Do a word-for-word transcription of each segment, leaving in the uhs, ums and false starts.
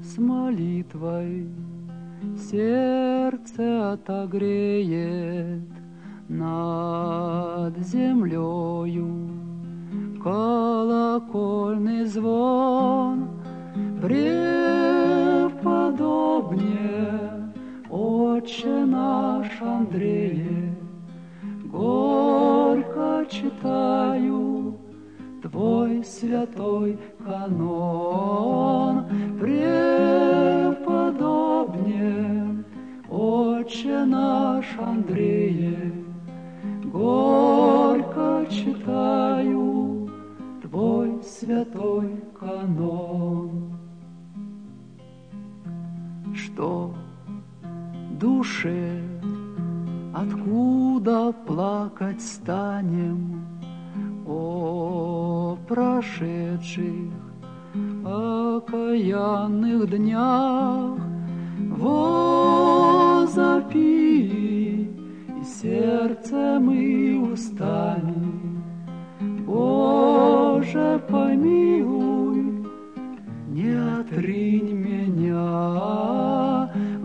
с молитвой сердце отогреет над землею. Колокольный звон преподобнее Отче наш Андрея. Горько читаю Твой святой канон, преподобнее Отче наш Андрея. Горько читаю Твой святой канон. Что душе, откуда плакать станем о прошедших окаянных днях? Возопи и сердцем и устами: Боже, помилуй, не отринь меня.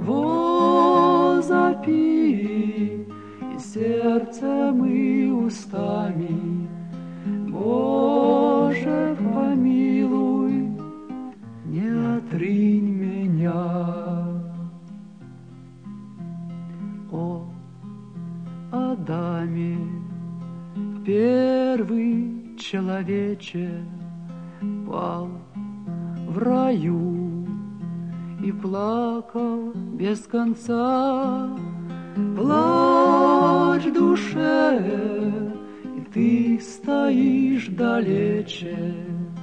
Возопи и сердцем и устами: Боже, помилуй, не отринь меня. О Адаме, первый человече, пал в раю и плакал без конца. Плачь, душе, и ты стоишь далече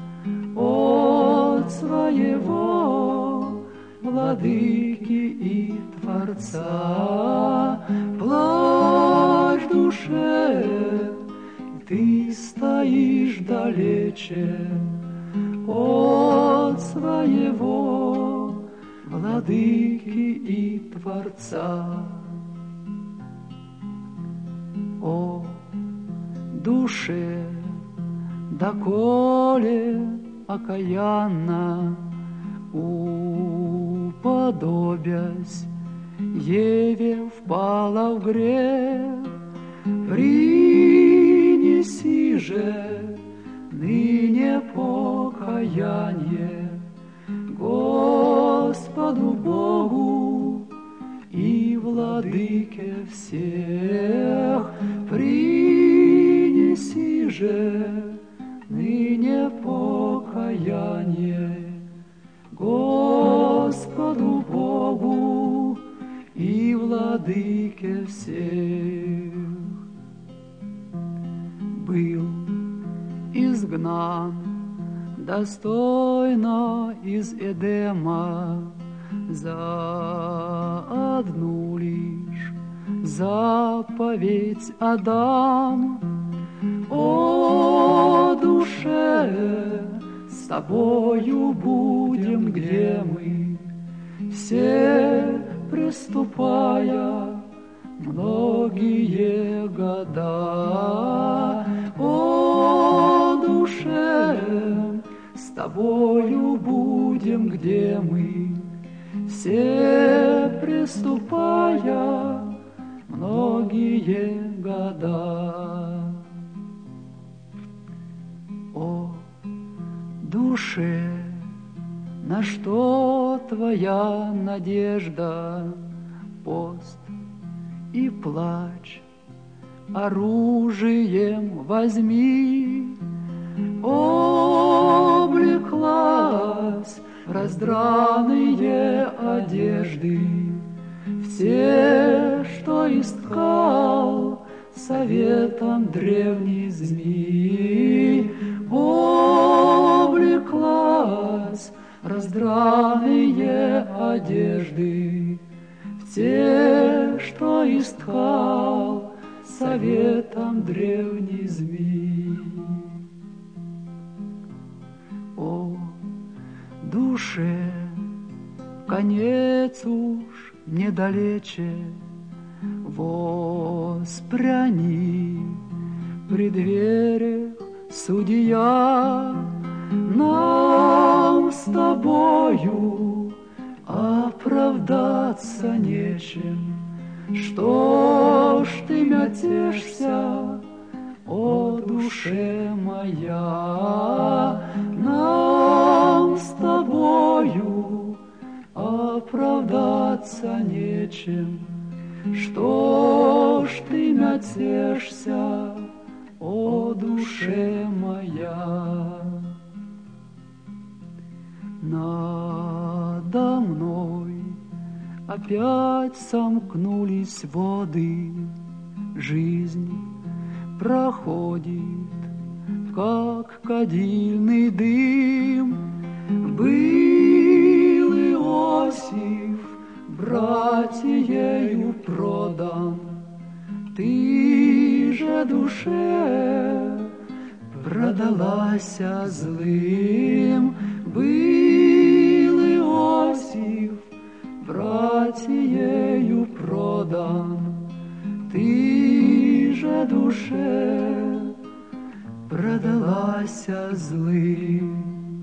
от своего Владыки и Творца. Плачь, душе, и ты стоишь далече от своего Владыки и Творца. О душе, доколе окаянно уподобясь Еве впала в грех, принеси же ныне покаяние Господу Богу и Владыке всех. Принеси же ныне покаяние Господу Богу и Владыке всех. Был изгнан достойно из Эдема за одну лишь заповедь Адам. О душе, с тобою будем, где мы, все приступая многие года. О душе, с тобою будем, где мы, все приступая многие года. О душе, на что твоя надежда? Пост и плач оружием возьми. Облеклась в раздраные одежды, все, что исткал советом древний змей. Облеклась в раздраные одежды, все, что исткал советом древний змей. О душе, конец уж недалече, воспряни в преддвериях судья. Нам с тобою оправдаться нечем. Что ж ты мятежься, о душе моя? Нам с тобою оправдаться нечем. Что ж ты мятежься, о душе моя? Надо мной опять сомкнулись воды, жизнь проходит, как кадильный дым. Был Иосиф братьею продан, ты же душе продалась злым. Был Иосиф братьею продан, ты же душе продалась злым.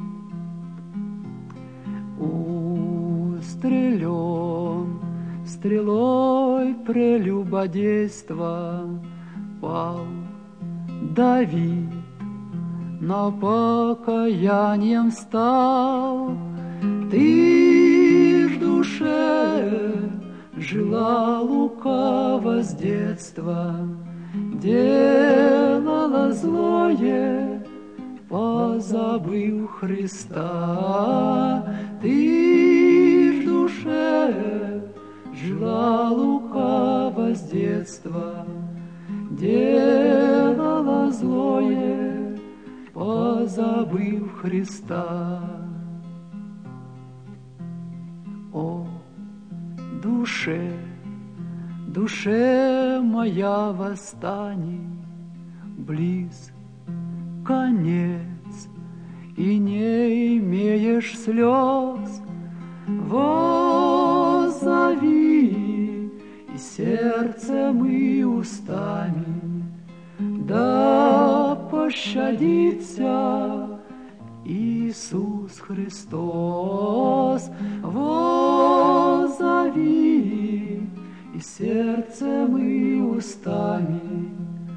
Устрелен стрелой прелюбодейства, пал Давид, но покаянием стал. Ты ж душе жила лукаво с детства, делала злое, позабыв Христа. Ты ж душе жила лукаво с детства, делала злое, позабыв Христа. О, душе, душе моя, восстань, близ конец, и не имеешь слез. Воззови и сердцем, и устами, да пощадится Иисус Христос. Воззови и сердцем, и устами,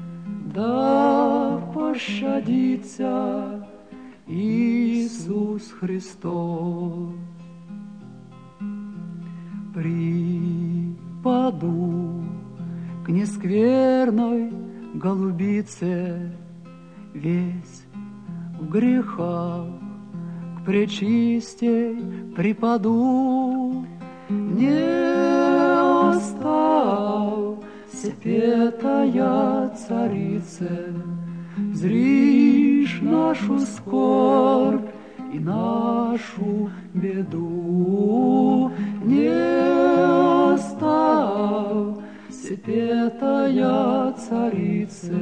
да пощадится Иисус Христос. Припаду к нескверной голубице, весь в грехах, к пречистей припаду. Не остал сепетая царице, зришь нашу скорбь и нашу беду. Не остал сепетая царице,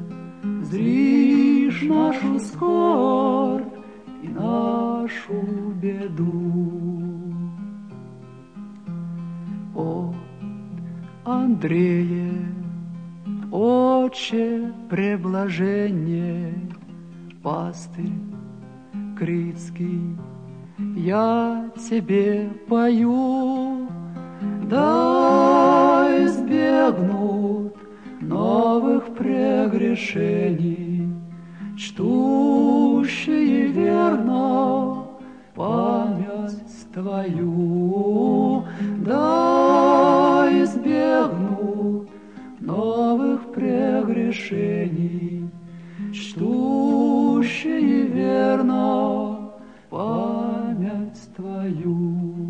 зришь нашу скорбь и нашу беду. О, Андрее, Отче преблаженнее, пастырь критский, я тебе пою. Да избегнут новых прегрешений, чтущие верно память твою. Да избегнут новых прегрешений, чтущие верно память твою.